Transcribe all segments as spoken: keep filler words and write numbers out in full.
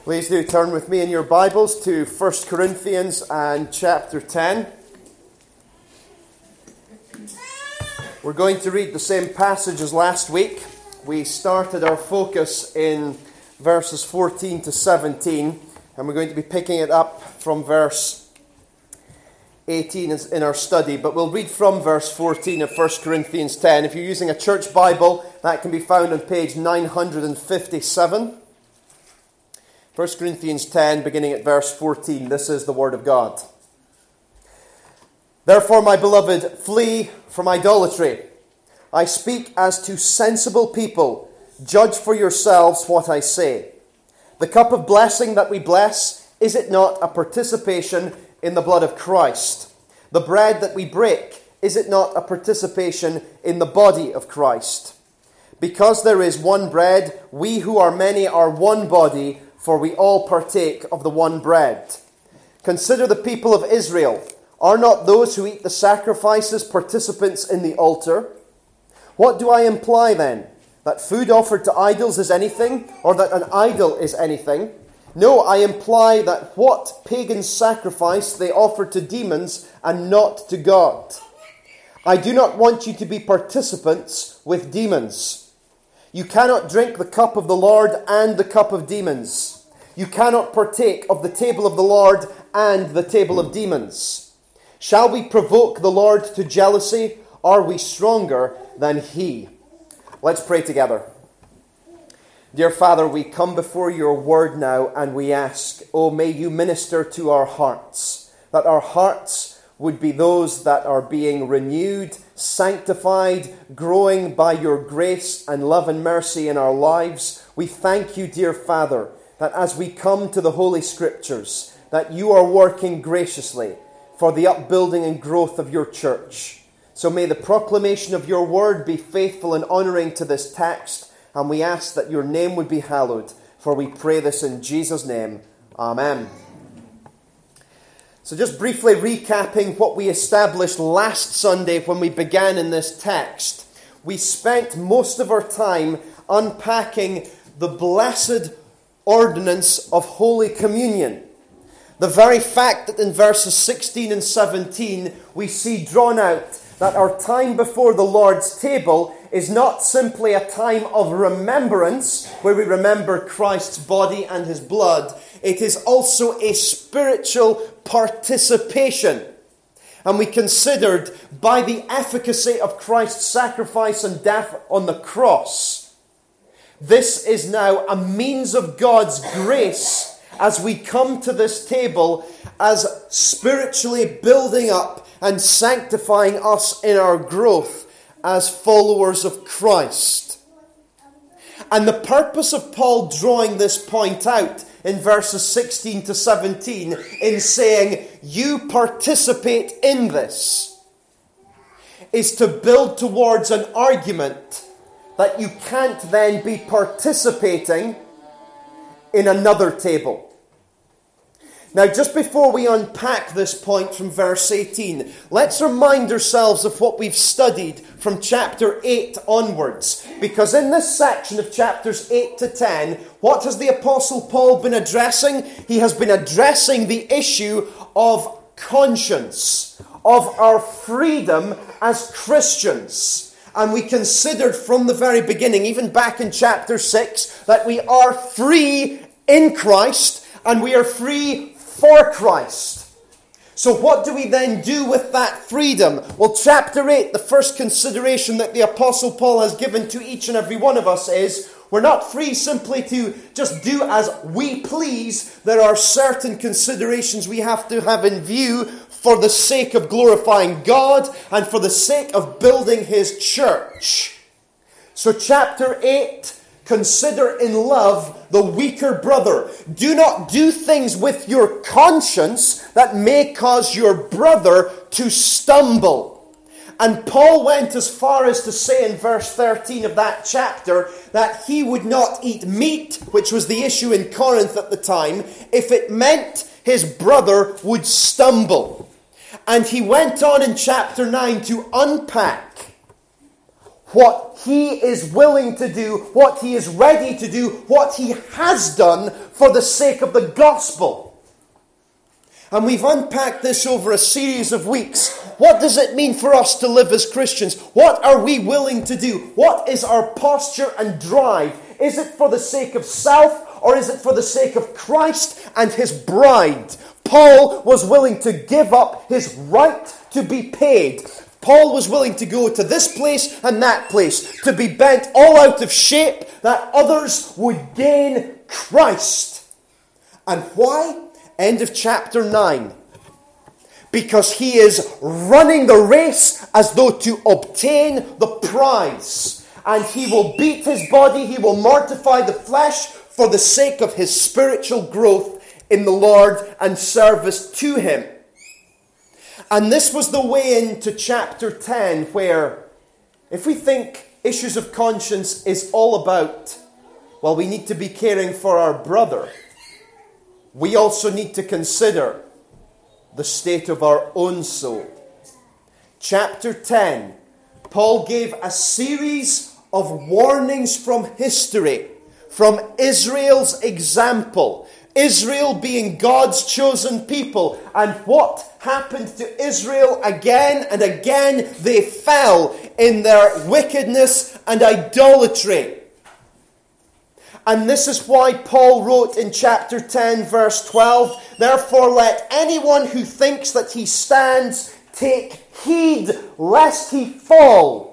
Please do turn with me in your Bibles to First Corinthians and chapter ten. We're going to read the same passage as last week. We started our focus in verses fourteen to seventeen, and we're going to be picking it up from verse eighteen in our study, but we'll read from verse fourteen of First Corinthians ten. If you're using a church Bible, that can be found on page nine hundred fifty-seven. First Corinthians ten, beginning at verse fourteen. This is the Word of God. Therefore, my beloved, flee from idolatry. I speak as to sensible people. Judge for yourselves what I say. The cup of blessing that we bless, is it not a participation in the blood of Christ? The bread that we break, is it not a participation in the body of Christ? Because there is one bread, we who are many are one body, for we all partake of the one bread. Consider the people of Israel. Are not those who eat the sacrifices participants in the altar? What do I imply then? That food offered to idols is anything, or that an idol is anything? No, I imply that what pagans sacrifice they offer to demons and not to God. I do not want you to be participants with demons. You cannot drink the cup of the Lord and the cup of demons. You cannot partake of the table of the Lord and the table of demons. Shall we provoke the Lord to jealousy? Are we stronger than He? Let's pray together. Dear Father, we come before your word now and we ask, oh, may you minister to our hearts, that our hearts would be those that are being renewed, sanctified, growing by your grace and love and mercy in our lives. We thank you, dear Father, that as we come to the Holy Scriptures, that you are working graciously for the upbuilding and growth of your church. So may the proclamation of your word be faithful and honouring to this text, and we ask that your name would be hallowed, for we pray this in Jesus' name. Amen. So just briefly recapping what we established last Sunday when we began in this text. We spent most of our time unpacking the blessed ordinance of Holy Communion. The very fact that in verses sixteen and seventeen we see drawn out that our time before the Lord's table is not simply a time of remembrance, where we remember Christ's body and his blood. It is also a spiritual participation. And we considered by the efficacy of Christ's sacrifice and death on the cross, this is now a means of God's grace as we come to this table as spiritually building up and sanctifying us in our growth as followers of Christ. And the purpose of Paul drawing this point out in verses sixteen to seventeen in saying, you participate in this, is to build towards an argument that you can't then be participating in another table. Now, just before we unpack this point from verse eighteen, let's remind ourselves of what we've studied from chapter eight onwards. Because in this section of chapters eight to ten, what has the Apostle Paul been addressing? He has been addressing the issue of conscience, of our freedom as Christians. And we considered from the very beginning, even back in chapter six, that we are free in Christ and we are free for Christ. So what do we then do with that freedom? Well, chapter eight, the first consideration that the Apostle Paul has given to each and every one of us is, we're not free simply to just do as we please. There are certain considerations we have to have in view for the sake of glorifying God and for the sake of building his church. So chapter eight, consider in love the weaker brother. Do not do things with your conscience that may cause your brother to stumble. And Paul went as far as to say in verse thirteen of that chapter that he would not eat meat, which was the issue in Corinth at the time, if it meant his brother would stumble. And he went on in chapter nine to unpack what he is willing to do, what he is ready to do, what he has done for the sake of the gospel. And we've unpacked this over a series of weeks. What does it mean for us to live as Christians? What are we willing to do? What is our posture and drive? Is it for the sake of self, or is it for the sake of Christ and his bride? Paul was willing to give up his right to be paid. Paul was willing to go to this place and that place, to be bent all out of shape, that others would gain Christ. And why? End of chapter nine. Because he is running the race as though to obtain the prize. And he will beat his body, he will mortify the flesh for the sake of his spiritual growth in the Lord and service to him. And this was the way into chapter ten, where if we think issues of conscience is all about, well, we need to be caring for our brother, we also need to consider the state of our own soul. Chapter ten, Paul gave a series of warnings from history, from Israel's example. Israel being God's chosen people. And what happened to Israel again and again? They fell in their wickedness and idolatry. And this is why Paul wrote in chapter ten, verse twelve, "Therefore let anyone who thinks that he stands take heed lest he fall."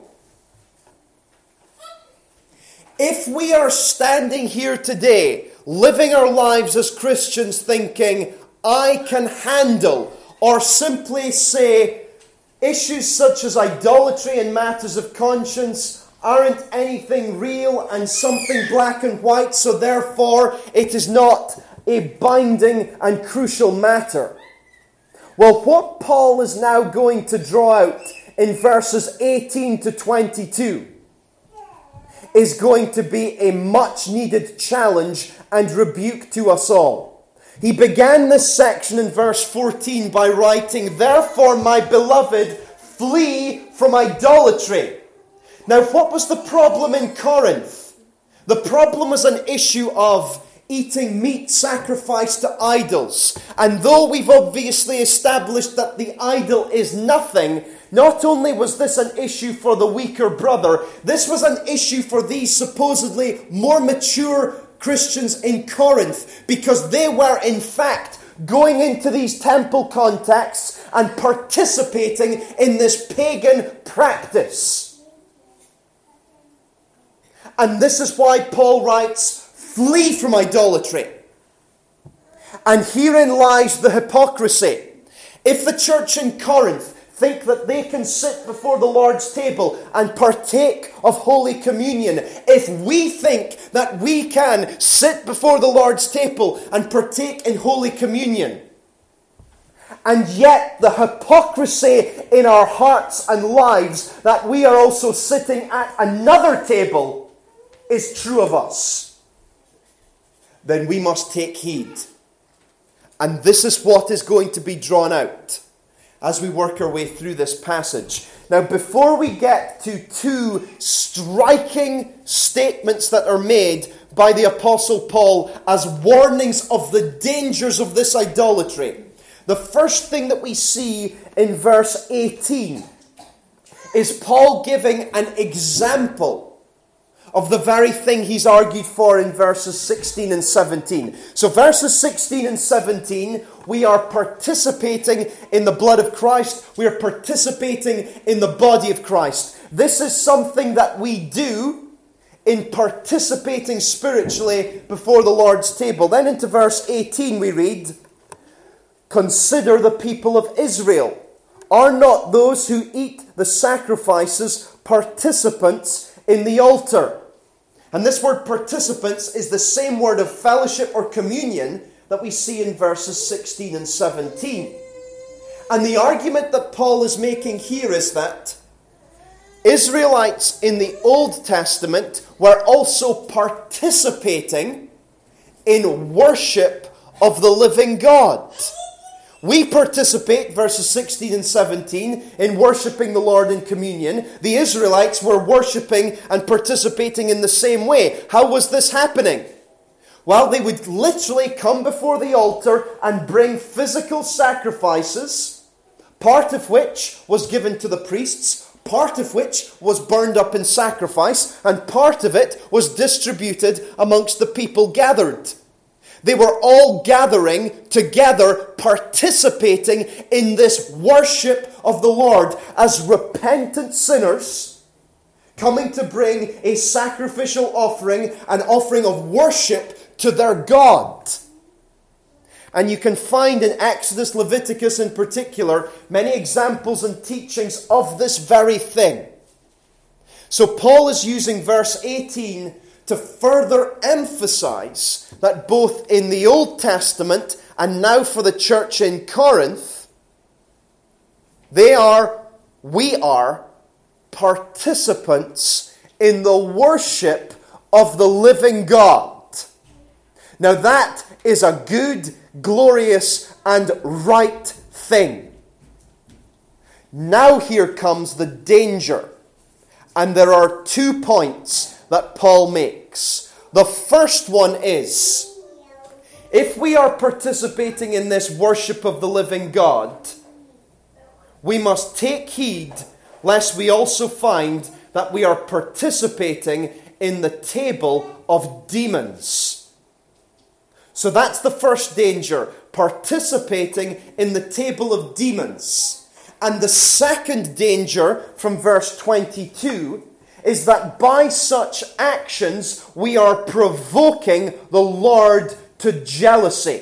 If we are standing here today, living our lives as Christians thinking, I can handle, or simply say, issues such as idolatry and matters of conscience aren't anything real and something black and white, so therefore it is not a binding and crucial matter. Well, what Paul is now going to draw out in verses eighteen to twenty-two is going to be a much needed challenge and rebuke to us all. He began this section in verse fourteen by writing, "Therefore, my beloved, flee from idolatry." Now, what was the problem in Corinth? The problem was an issue of eating meat sacrificed to idols. And though we've obviously established that the idol is nothing, not only was this an issue for the weaker brother, this was an issue for these supposedly more mature Christians in Corinth, because they were in fact going into these temple contexts and participating in this pagan practice. And this is why Paul writes, flee from idolatry. And herein lies the hypocrisy. If the church in Corinth think that they can sit before the Lord's table and partake of Holy Communion, if we think that we can sit before the Lord's table and partake in Holy Communion, and yet the hypocrisy in our hearts and lives that we are also sitting at another table is true of us, then we must take heed. And this is what is going to be drawn out as we work our way through this passage. Now, before we get to two striking statements that are made by the Apostle Paul as warnings of the dangers of this idolatry, the first thing that we see in verse eighteen is Paul giving an example of the very thing he's argued for in verses sixteen and seventeen. So verses sixteen and seventeen, we are participating in the blood of Christ. We are participating in the body of Christ. This is something that we do in participating spiritually before the Lord's table. Then into verse eighteen we read, "Consider the people of Israel. Are not those who eat the sacrifices participants in the altar?" And this word participants is the same word of fellowship or communion that we see in verses sixteen and seventeen. And the argument that Paul is making here is that Israelites in the Old Testament were also participating in worship of the living God. We participate, verses sixteen and seventeen, in worshipping the Lord in communion. The Israelites were worshipping and participating in the same way. How was this happening? Well, they would literally come before the altar and bring physical sacrifices, part of which was given to the priests, part of which was burned up in sacrifice, and part of it was distributed amongst the people gathered. They were all gathering together, participating in this worship of the Lord as repentant sinners, coming to bring a sacrificial offering, an offering of worship to their God. And you can find in Exodus, Leviticus in particular, many examples and teachings of this very thing. So Paul is using verse eighteen to further emphasize that both in the Old Testament and now for the church in Corinth, they are, we are, participants in the worship of the living God. Now that is a good, glorious, and right thing. Now here comes the danger. And there are two points that Paul makes. The first one is, if we are participating in this worship of the living God, we must take heed lest we also find that we are participating in the table of demons. So that's the first danger, participating in the table of demons. And the second danger from verse twenty-two is that by such actions we are provoking the Lord to jealousy.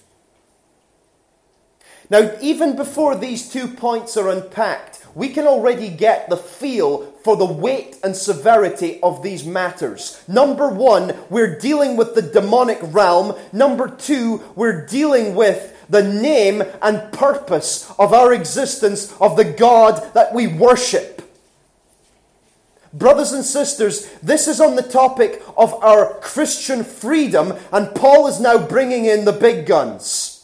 Now, even before these two points are unpacked, we can already get the feel for the weight and severity of these matters. Number one, we're dealing with the demonic realm. Number two, we're dealing with the name and purpose of our existence, of the God that we worship. Brothers and sisters, this is on the topic of our Christian freedom, and Paul is now bringing in the big guns.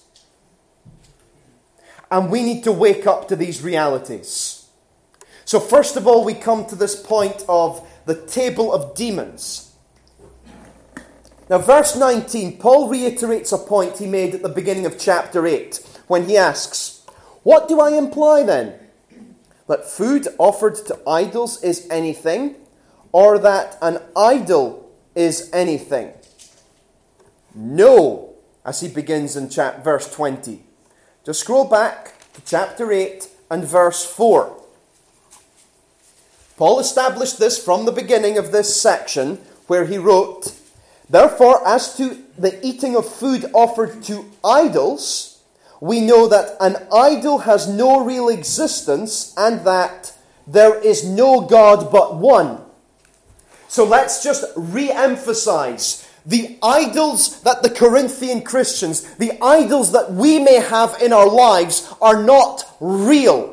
And we need to wake up to these realities. So first of all, we come to this point of the table of demons. Now, verse nineteen, Paul reiterates a point he made at the beginning of chapter eight, when he asks, "What do I imply then? That food offered to idols is anything, or that an idol is anything?" No, as he begins in chap- verse twenty. Just scroll back to chapter eight and verse four. Paul established this from the beginning of this section, where he wrote, "Therefore, as to the eating of food offered to idols, we know that an idol has no real existence, and that there is no God but one." So let's just re-emphasize. The idols that the Corinthian Christians, the idols that we may have in our lives, are not real.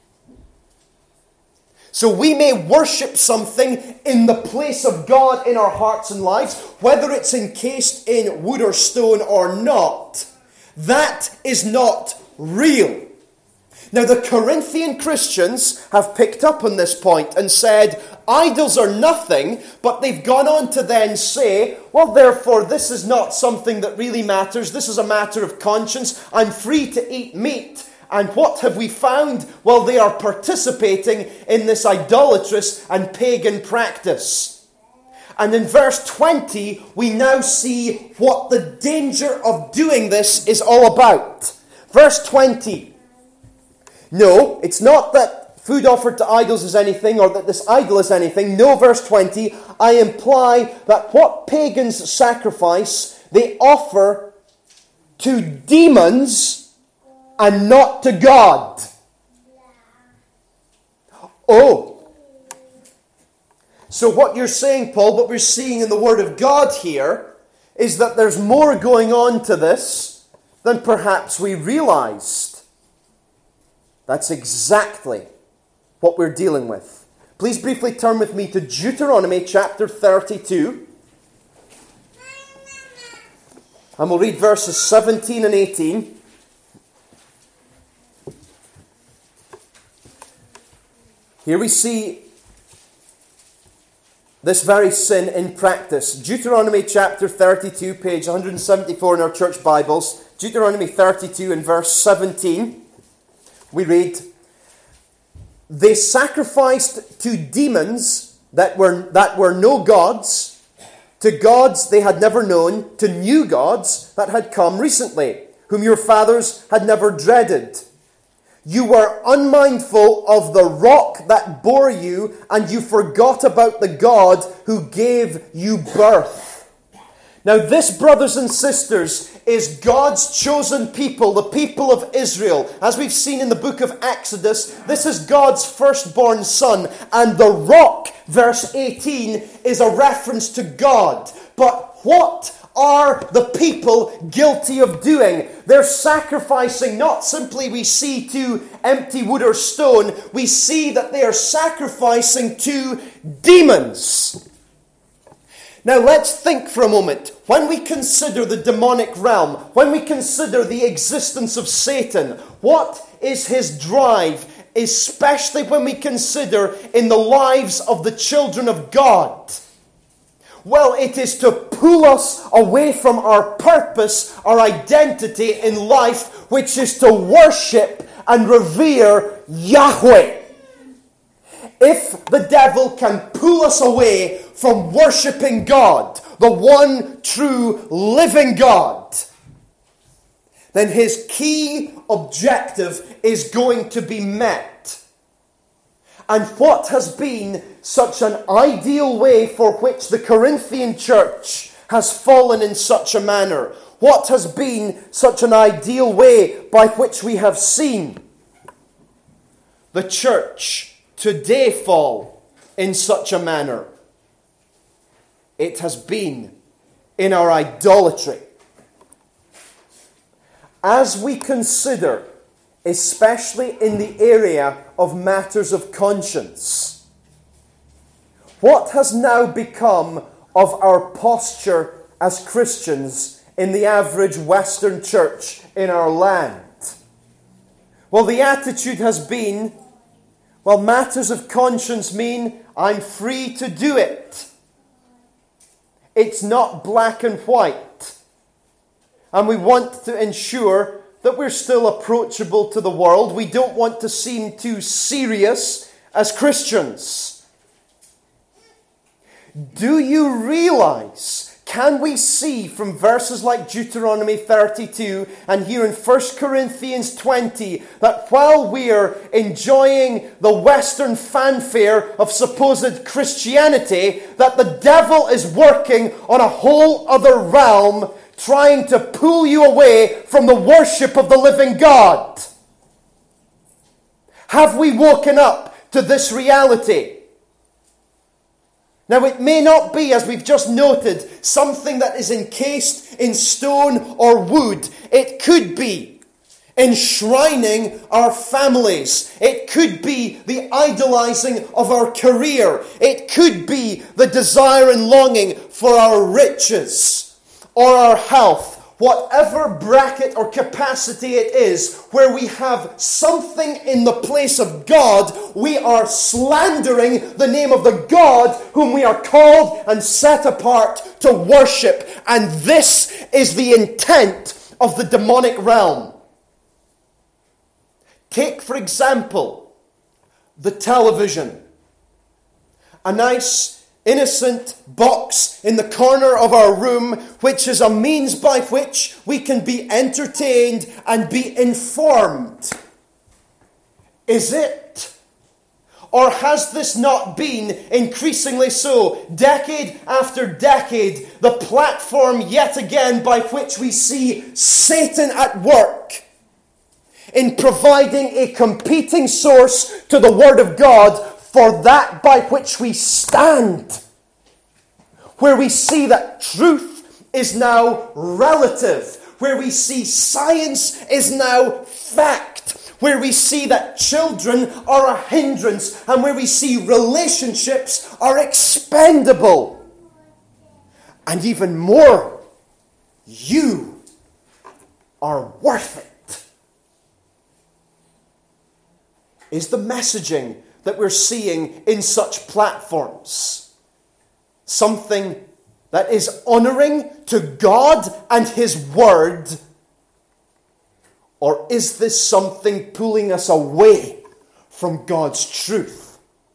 So we may worship something in the place of God in our hearts and lives, whether it's encased in wood or stone or not. That is not real. Now, the Corinthian Christians have picked up on this point and said, idols are nothing, but they've gone on to then say, well, therefore, this is not something that really matters. This is a matter of conscience. I'm free to eat meat. And what have we found? Well, they are participating in this idolatrous and pagan practice. And in verse twenty, we now see what the danger of doing this is all about. Verse twenty. No, it's not that food offered to idols is anything, or that this idol is anything. No, verse twenty, I imply that what pagans sacrifice, they offer to demons and not to God. Oh. So what you're saying, Paul, what we're seeing in the Word of God here, is that there's more going on to this than perhaps we realized. That's exactly what we're dealing with. Please briefly turn with me to Deuteronomy chapter thirty-two. And we'll read verses seventeen and eighteen. Here we see this very sin in practice. Deuteronomy chapter thirty-two, page one seventy-four in our church Bibles. Deuteronomy thirty-two and verse seventeen. We read, "They sacrificed to demons that were, that were no gods, to gods they had never known, to new gods that had come recently, whom your fathers had never dreaded. You were unmindful of the rock that bore you, and you forgot about the God who gave you birth." Now this, brothers and sisters, is God's chosen people, the people of Israel. As we've seen in the book of Exodus, this is God's firstborn son. And the rock, verse eighteen, is a reference to God. But what are the people guilty of doing? They're sacrificing, not simply we see to empty wood or stone, we see that they are sacrificing to demons. Now let's think for a moment. When we consider the demonic realm, when we consider the existence of Satan, what is his drive, especially when we consider in the lives of the children of God? Well, it is to pull us away from our purpose, our identity in life, which is to worship and revere Yahweh. If the devil can pull us away from worshipping God, the one true living God, then his key objective is going to be met. And what has been such an ideal way for which the Corinthian church has fallen in such a manner? What has been such an ideal way by which we have seen the church today fall in such a manner? It has been in our idolatry. As we consider, especially in the area of matters of conscience, what has now become of our posture as Christians in the average Western church in our land? Well, the attitude has been, well, matters of conscience mean I'm free to do it. It's not black and white. And we want to ensure that we're still approachable to the world. We don't want to seem too serious as Christians. Do you realize, can we see from verses like Deuteronomy thirty-two and here in First Corinthians twenty that while we're enjoying the Western fanfare of supposed Christianity, that the devil is working on a whole other realm, trying to pull you away from the worship of the living God? Have we woken up to this reality? Now, it may not be, as we've just noted, something that is encased in stone or wood. It could be enshrining our families. It could be the idolizing of our career. It could be the desire and longing for our riches or our health. Whatever bracket or capacity it is, where we have something in the place of God, we are slandering the name of the God whom we are called and set apart to worship. And this is the intent of the demonic realm. Take, for example, the television. A nice innocent box in the corner of our room, which is a means by which we can be entertained and be informed. Is it? Or has this not been increasingly so, decade after decade, the platform yet again by which we see Satan at work in providing a competing source to the Word of God for that by which we stand, where we see that truth is now relative, where we see science is now fact, where we see that children are a hindrance, and where we see relationships are expendable. And even more, you are worth it. Is the messaging that we're seeing in such platforms something that is honoring to God and His Word? Or is this something pulling us away from God's truth?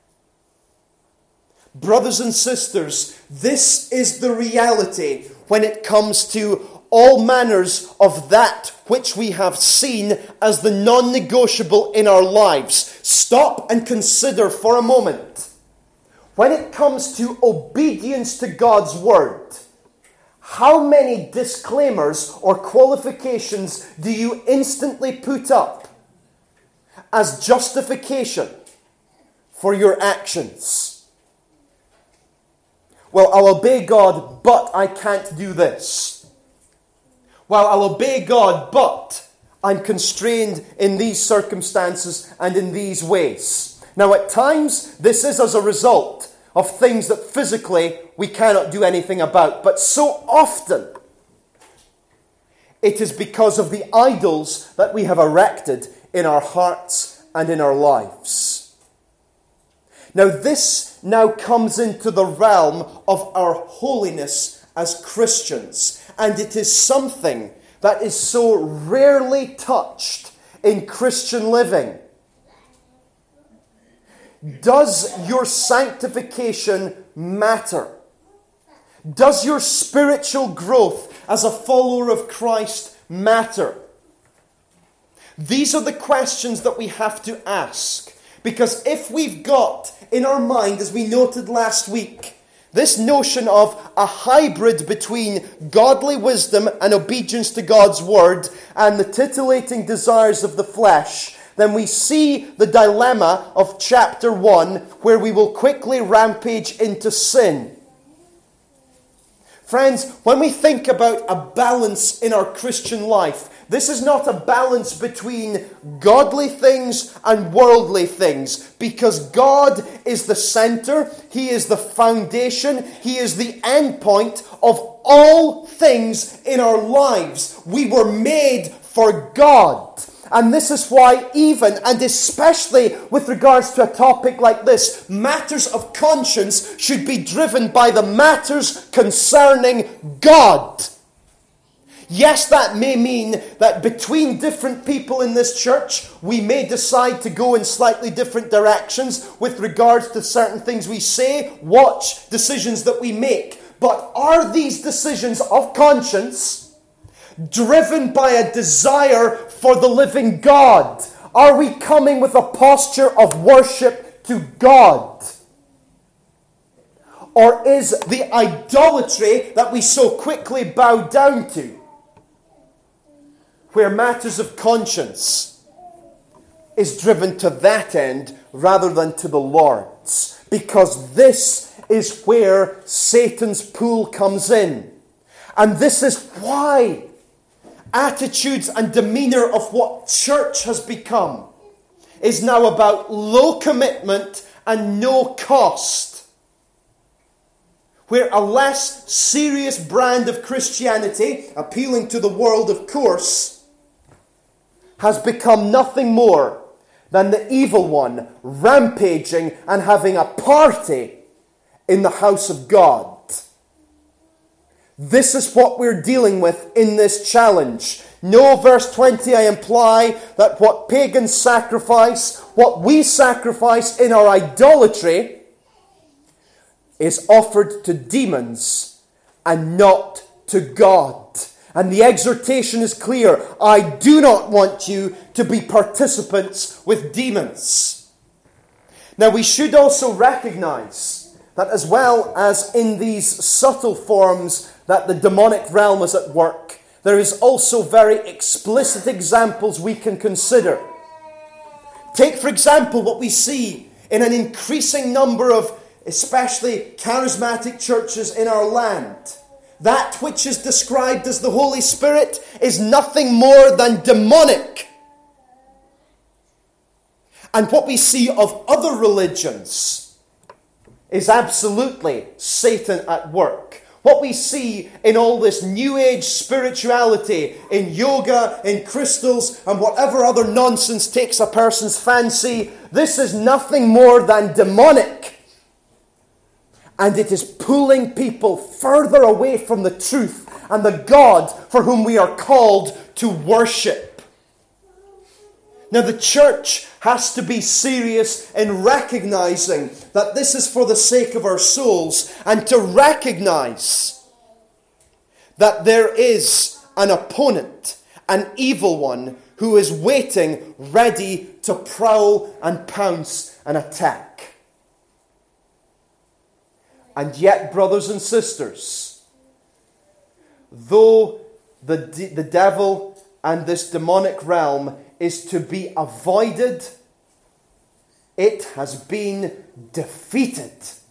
Brothers and sisters, this is the reality when it comes to all manners of that which we have seen as the non-negotiable in our lives. Stop and consider for a moment. When it comes to obedience to God's Word, how many disclaimers or qualifications do you instantly put up as justification for your actions? Well, I'll obey God, but I can't do this. Well, I'll obey God, but I'm constrained in these circumstances and in these ways. Now, at times, this is as a result of things that physically we cannot do anything about. But so often, it is because of the idols that we have erected in our hearts and in our lives. Now, this now comes into the realm of our holiness as Christians. And it is something that is so rarely touched in Christian living. Does your sanctification matter? Does your spiritual growth as a follower of Christ matter? These are the questions that we have to ask. Because if we've got in our mind, as we noted last week, this notion of a hybrid between godly wisdom and obedience to God's Word and the titillating desires of the flesh, then we see the dilemma of chapter one, where we will quickly rampage into sin. Friends, when we think about a balance in our Christian life, this is not a balance between godly things and worldly things, because God is the center, He is the foundation, He is the end point of all things in our lives. We were made for God. And this is why even, and especially with regards to a topic like this, matters of conscience should be driven by the matters concerning God. Yes, that may mean that between different people in this church, we may decide to go in slightly different directions with regards to certain things we say, watch, decisions that we make. But are these decisions of conscience driven by a desire for the living God? Are we coming with a posture of worship to God? Or is the idolatry that we so quickly bow down to, where matters of conscience is driven to that end rather than to the Lord's? Because this is where Satan's pool comes in. And this is why attitudes and demeanor of what church has become is now about low commitment and no cost. Where a less serious brand of Christianity, appealing to the world of course, has become nothing more than the evil one rampaging and having a party in the house of God. This is what we're dealing with in this challenge. No, verse twenty, I imply that what pagans sacrifice, what we sacrifice in our idolatry, is offered to demons and not to God. And the exhortation is clear. I do not want you to be participants with demons. Now, we should also recognize that as well as in these subtle forms that the demonic realm is at work, there is also very explicit examples we can consider. Take, for example, what we see in an increasing number of especially charismatic churches in our land. That which is described as the Holy Spirit is nothing more than demonic. And what we see of other religions is absolutely Satan at work. What we see in all this New Age spirituality, in yoga, in crystals, and whatever other nonsense takes a person's fancy, This is nothing more than demonic. And it is pulling people further away from the truth and the God for whom we are called to worship. Now the church has to be serious in recognizing that this is for the sake of our souls, and to recognize that there is an opponent, an evil one, who is waiting, ready to prowl and pounce and attack. And yet, brothers and sisters, though the, the devil and this demonic realm is to be avoided, it has been defeated.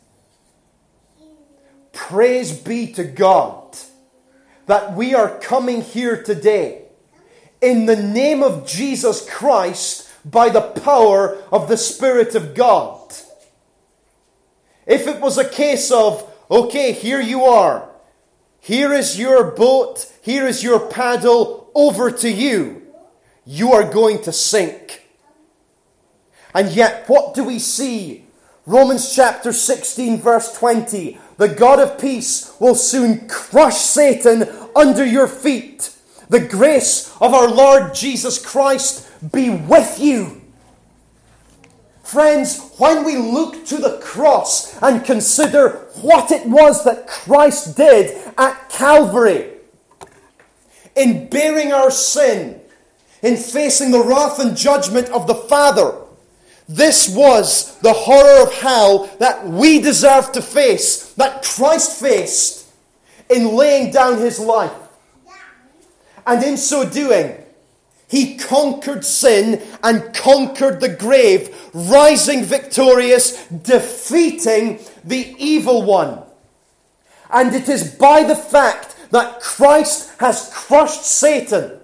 Praise be to God that we are coming here today in the name of Jesus Christ by the power of the Spirit of God. If it was a case of, okay, here you are, here is your boat, here is your paddle, over to you, you are going to sink. And yet, what do we see? Romans chapter sixteen, verse twenty. The God of peace will soon crush Satan under your feet. The grace of our Lord Jesus Christ be with you. Friends, when we look to the cross and consider what it was that Christ did at Calvary, in bearing our sin, in facing the wrath and judgment of the Father, this was the horror of hell that we deserve to face, that Christ faced in laying down his life. And in so doing, he conquered sin and conquered the grave, rising victorious, defeating the evil one. And it is by the fact that Christ has crushed Satan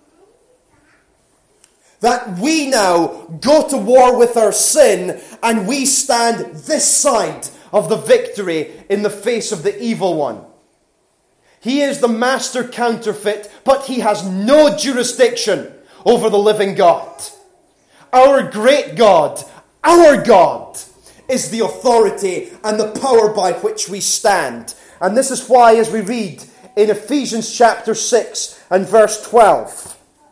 that we now go to war with our sin, and we stand this side of the victory in the face of the evil one. He is the master counterfeit, but he has no jurisdiction over the living God. Our great God, our God, is the authority and the power by which we stand. And this is why, as we read in Ephesians chapter six and verse twelve,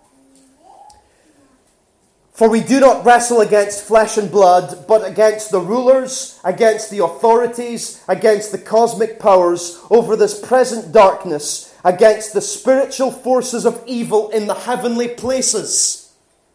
for we do not wrestle against flesh and blood, but against the rulers, against the authorities, against the cosmic powers over this present darkness, against the spiritual forces of evil in the heavenly places.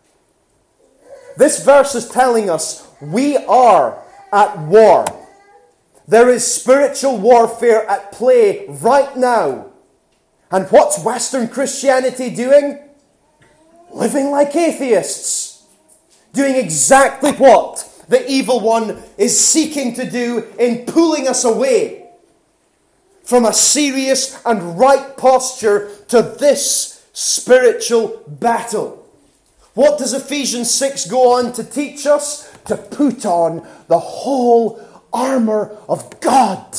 This verse is telling us we are at war. There is spiritual warfare at play right now. And what's Western Christianity doing? Living like atheists. Doing exactly what the evil one is seeking to do in pulling us away from a serious and right posture to this spiritual battle. What does Ephesians six go on to teach us? To put on the whole armor of God.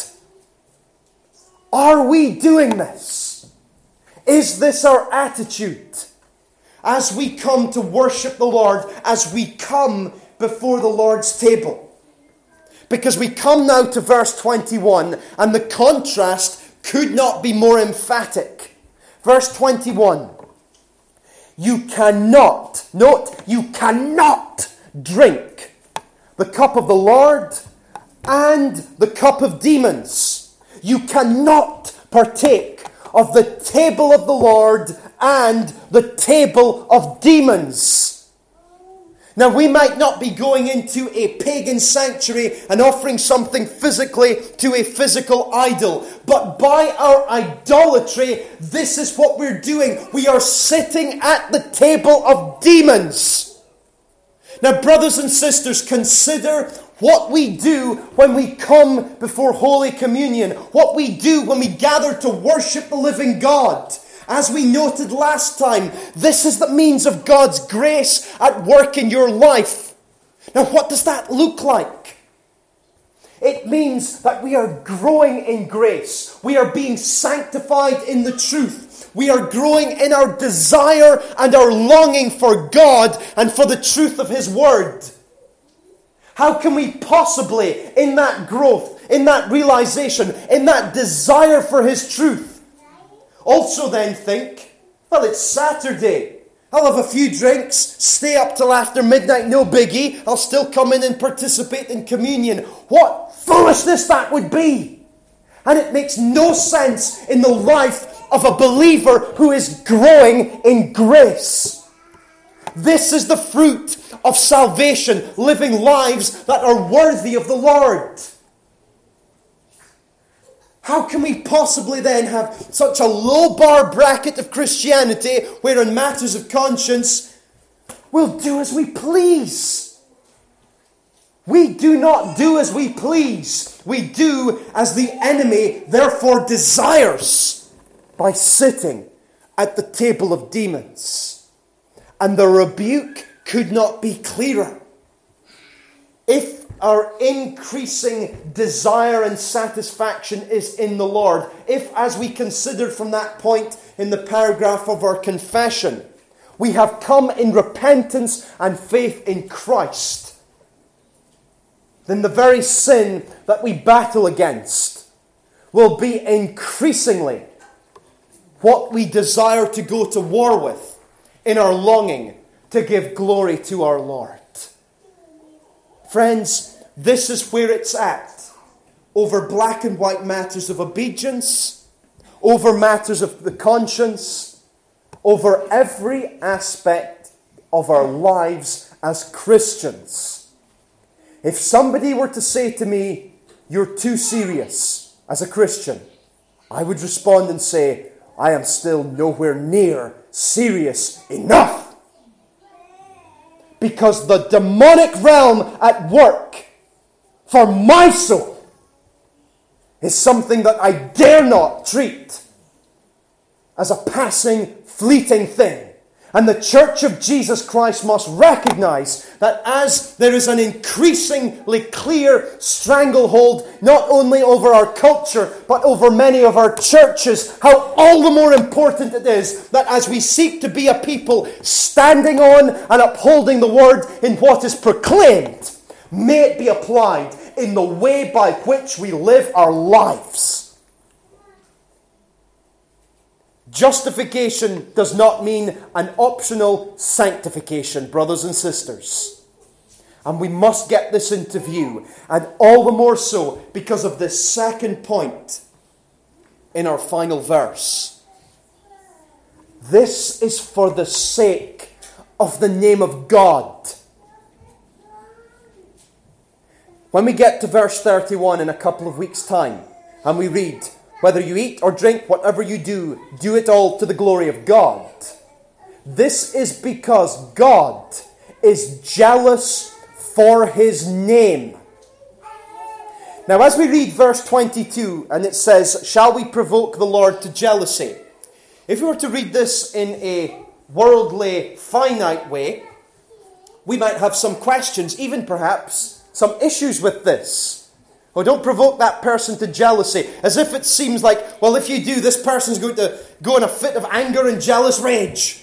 Are we doing this? Is this our attitude? As we come to worship the Lord, as we come before the Lord's table. Because we come now to verse twenty-one, and the contrast could not be more emphatic. Verse twenty-one. You cannot, note, you cannot drink the cup of the Lord and the cup of demons. You cannot partake of the table of the Lord and the table of demons. Now, we might not be going into a pagan sanctuary and offering something physically to a physical idol, but by our idolatry, this is what we're doing. We are sitting at the table of demons. Now, brothers and sisters, consider what we do when we come before Holy Communion, what we do when we gather to worship the living God. As we noted last time, this is the means of God's grace at work in your life. Now, what does that look like? It means that we are growing in grace. We are being sanctified in the truth. We are growing in our desire and our longing for God and for the truth of His Word. How can we possibly, in that growth, in that realization, in that desire for His truth, also then think, well, it's Saturday. I'll have a few drinks, stay up till after midnight, no biggie. I'll still come in and participate in communion. What foolishness that would be! And it makes no sense in the life of a believer who is growing in grace. This is the fruit of salvation, living lives that are worthy of the Lord. How can we possibly then have such a low bar bracket of Christianity where in matters of conscience we'll do as we please? We do not do as we please. We do as the enemy therefore desires by sitting at the table of demons. And the rebuke could not be clearer. If our increasing desire and satisfaction is in the Lord, if, as we considered from that point in the paragraph of our confession, we have come in repentance and faith in Christ, then the very sin that we battle against will be increasingly what we desire to go to war with in our longing to give glory to our Lord. Friends, this is where it's at. Over black and white matters of obedience, over matters of the conscience, over every aspect of our lives as Christians. If somebody were to say to me, "You're too serious as a Christian," I would respond and say, "I am still nowhere near serious enough." Because the demonic realm at work for my soul is something that I dare not treat as a passing, fleeting thing. And the Church of Jesus Christ must recognize that as there is an increasingly clear stranglehold, not only over our culture, but over many of our churches, how all the more important it is that as we seek to be a people standing on and upholding the word in what is proclaimed, may it be applied in the way by which we live our lives. Justification does not mean an optional sanctification, brothers and sisters. And we must get this into view, and all the more so because of this second point in our final verse. This is for the sake of the name of God. When we get to verse thirty-one in a couple of weeks' time, and we read, "Whether you eat or drink, whatever you do, do it all to the glory of God." This is because God is jealous for His name. Now, as we read verse twenty-two, and it says, "Shall we provoke the Lord to jealousy?" If we were to read this in a worldly, finite way, we might have some questions, even perhaps some issues with this. Oh, don't provoke that person to jealousy. As if it seems like, well, if you do, this person's going to go in a fit of anger and jealous rage.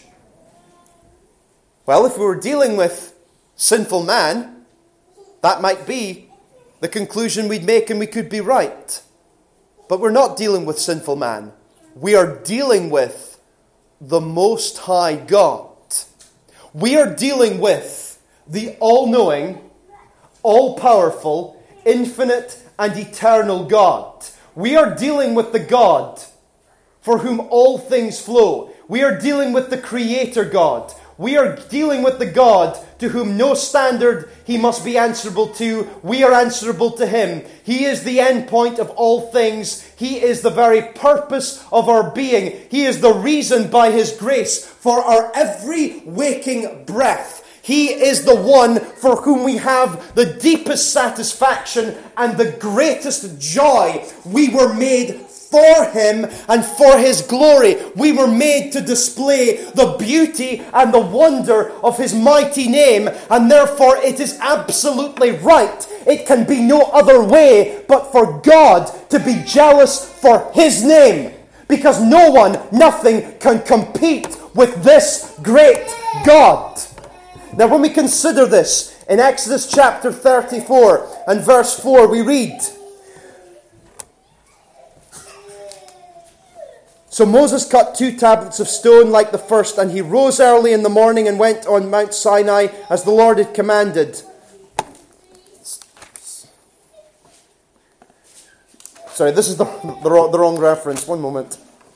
Well, if we were dealing with sinful man, that might be the conclusion we'd make, and we could be right. But we're not dealing with sinful man. We are dealing with the Most High God. We are dealing with the all-knowing, all-powerful, infinite and eternal God. We are dealing with the God for whom all things flow. We are dealing with the Creator God. We are dealing with the God to whom no standard He must be answerable to. We are answerable to Him. He is the end point of all things. He is the very purpose of our being. He is the reason by His grace for our every waking breath. He is the one for whom we have the deepest satisfaction and the greatest joy. We were made for Him and for His glory. We were made to display the beauty and the wonder of His mighty name, and therefore it is absolutely right. It can be no other way but for God to be jealous for His name, because no one, nothing can compete with this great God. Now, when we consider this In Exodus chapter thirty-four and verse four, we read, "So Moses cut two tablets of stone like the first, and he rose early in the morning and went on Mount Sinai as the Lord had commanded." Sorry, this is the, the, wrong, the wrong reference. One moment.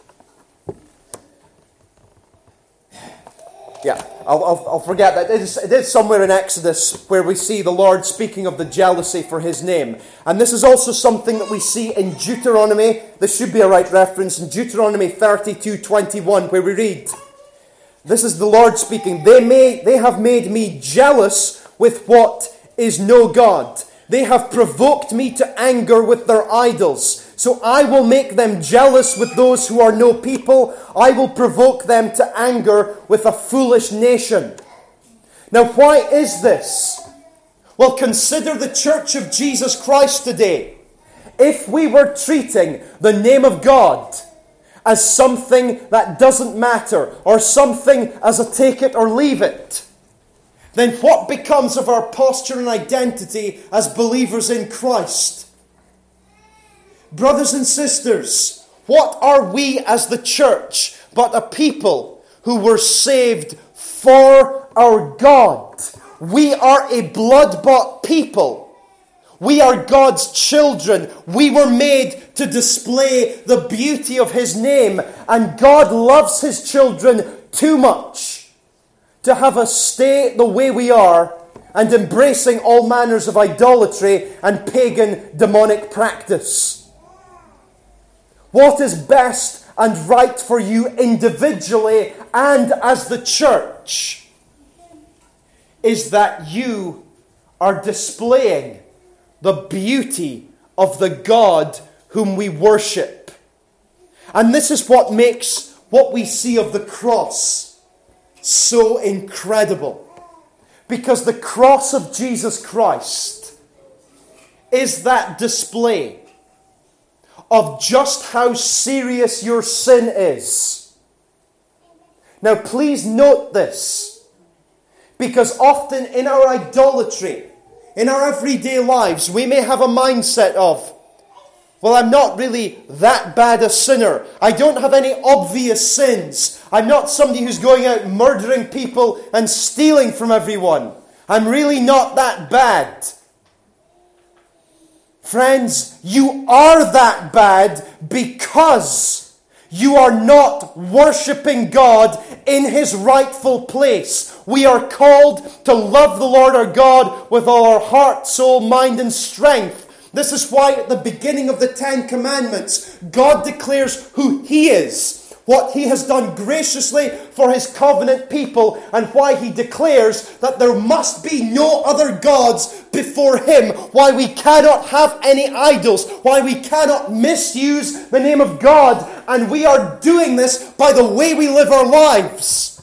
Yeah, I'll, I'll, I'll forget that. It is, it is somewhere in Exodus where we see the Lord speaking of the jealousy for his name. And this is also something that we see in Deuteronomy. This should be a right reference. In Deuteronomy thirty-two twenty-one, where we read, this is the Lord speaking. They, may, they have made me jealous with what is no God. They have provoked me to anger with their idols. So I will make them jealous with those who are no people. I will provoke them to anger with a foolish nation. Now, why is this? Well, consider the Church of Jesus Christ today. If we were treating the name of God as something that doesn't matter, or something as a take it or leave it, then what becomes of our posture and identity as believers in Christ? Brothers and sisters, what are we as the church but a people who were saved for our God? We are a blood-bought people. We are God's children. We were made to display the beauty of his name. And God loves his children too much to have us stay the way we are and embracing all manners of idolatry and pagan demonic practice. What is best and right for you individually and as the church is that you are displaying the beauty of the God whom we worship. And this is what makes what we see of the cross so incredible. Because the cross of Jesus Christ is that display of just how serious your sin is. Now please note this, because often in our idolatry, in our everyday lives, we may have a mindset of, well, I'm not really that bad a sinner. I don't have any obvious sins. I'm not somebody who's going out murdering people and stealing from everyone. I'm really not that bad. Friends, you are that bad because you are not worshipping God in his rightful place. We are called to love the Lord our God with all our heart, soul, mind, and strength. This is why at the beginning of the Ten Commandments, God declares who he is, what he has done graciously for his covenant people, and why he declares that there must be no other gods before him, why we cannot have any idols, why we cannot misuse the name of God, and we are doing this by the way we live our lives.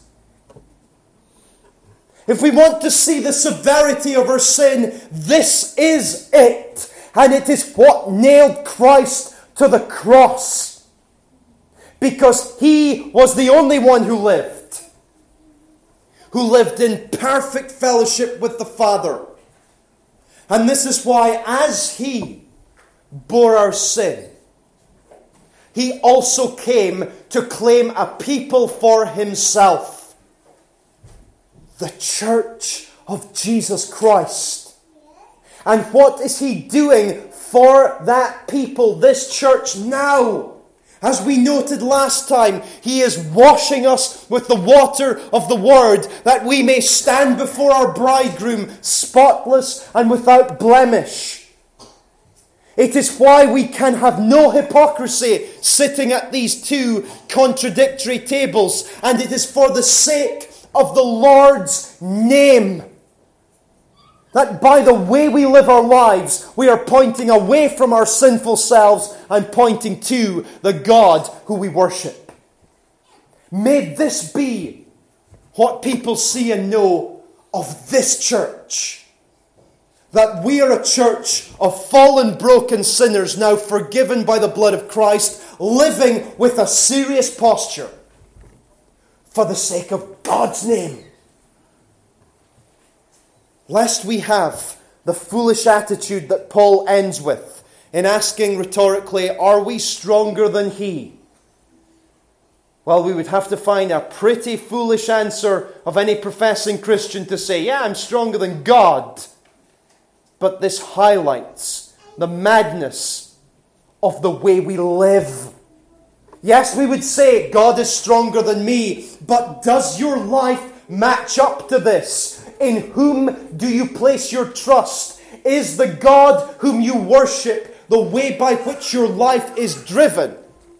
If we want to see the severity of our sin, this is it, and it is what nailed Christ to the cross. Because he was the only one who lived. Who lived in perfect fellowship with the Father. And this is why, as he bore our sin, he also came to claim a people for himself. The Church of Jesus Christ. And what is he doing for that people, this church now? As we noted last time, he is washing us with the water of the Word, that we may stand before our bridegroom spotless and without blemish. It is why we can have no hypocrisy sitting at these two contradictory tables, and it is for the sake of the Lord's name that by the way we live our lives, we are pointing away from our sinful selves and pointing to the God who we worship. May this be what people see and know of this church. That we are a church of fallen, broken sinners, now forgiven by the blood of Christ, living with a serious posture for the sake of God's name. lest we have the foolish attitude that Paul ends with in asking rhetorically, are we stronger than he? Well, we would have to find a pretty foolish answer of any professing Christian to say, yeah, I'm stronger than God. But this highlights the madness of the way we live. Yes, we would say, God is stronger than me, but does your life match up to this? In whom do you place your trust? Is the God whom you worship the way by which your life is driven?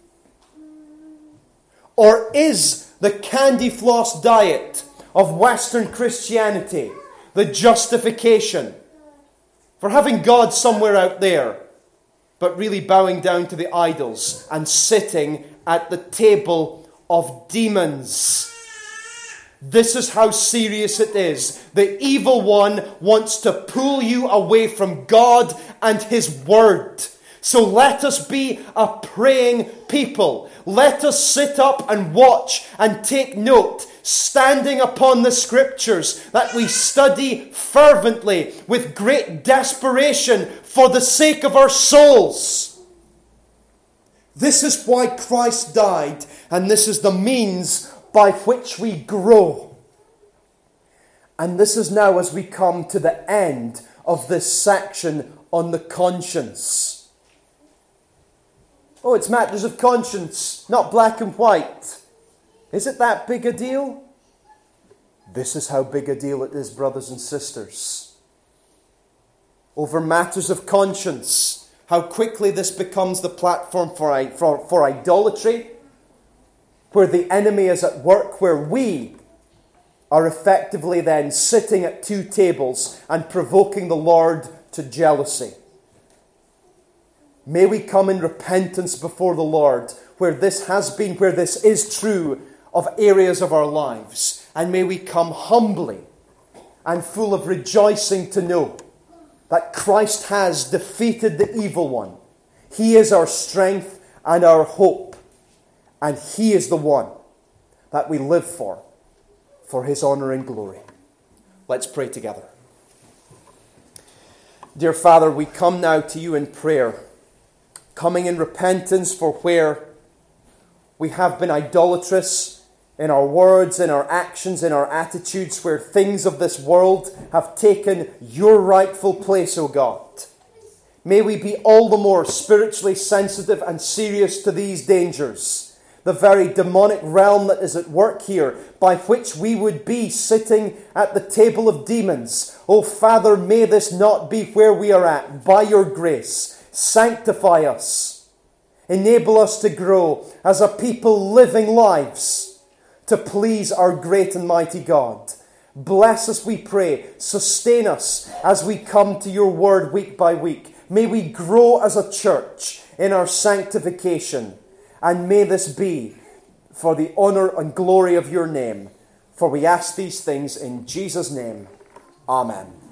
Or is the candy floss diet of Western Christianity the justification for having God somewhere out there, but really bowing down to the idols and sitting at the table of demons? This is how serious it is. The evil one wants to pull you away from God and His Word. So let us be a praying people. Let us sit up and watch and take note, standing upon the Scriptures that we study fervently with great desperation for the sake of our souls. This is why Christ died, and this is the means by which we grow. And this is now as we come to the end of this section on the conscience. Oh, it's matters of conscience, not black and white. Is it that big a deal? This is how big a deal it is, brothers and sisters. Over matters of conscience, how quickly this becomes the platform for, for, for idolatry, where the enemy is at work, where we are effectively then sitting at two tables and provoking the Lord to jealousy. May we come in repentance before the Lord, where this has been, where this is true of areas of our lives. And may we come humbly and full of rejoicing to know that Christ has defeated the evil one. He is our strength and our hope. And He is the one that we live for, for His honor and glory. Let's pray together. Dear Father, we come now to You in prayer, coming in repentance for where we have been idolatrous in our words, in our actions, in our attitudes, where things of this world have taken Your rightful place, O God. May we be all the more spiritually sensitive and serious to these dangers, the very demonic realm that is at work here, by which we would be sitting at the table of demons. O Father, may this not be where we are at. By Your grace, sanctify us. Enable us to grow as a people living lives to please our great and mighty God. Bless us, we pray. Sustain us as we come to Your word week by week. May we grow as a church in our sanctification. And may this be for the honor and glory of Your name. For we ask these things in Jesus' name. Amen.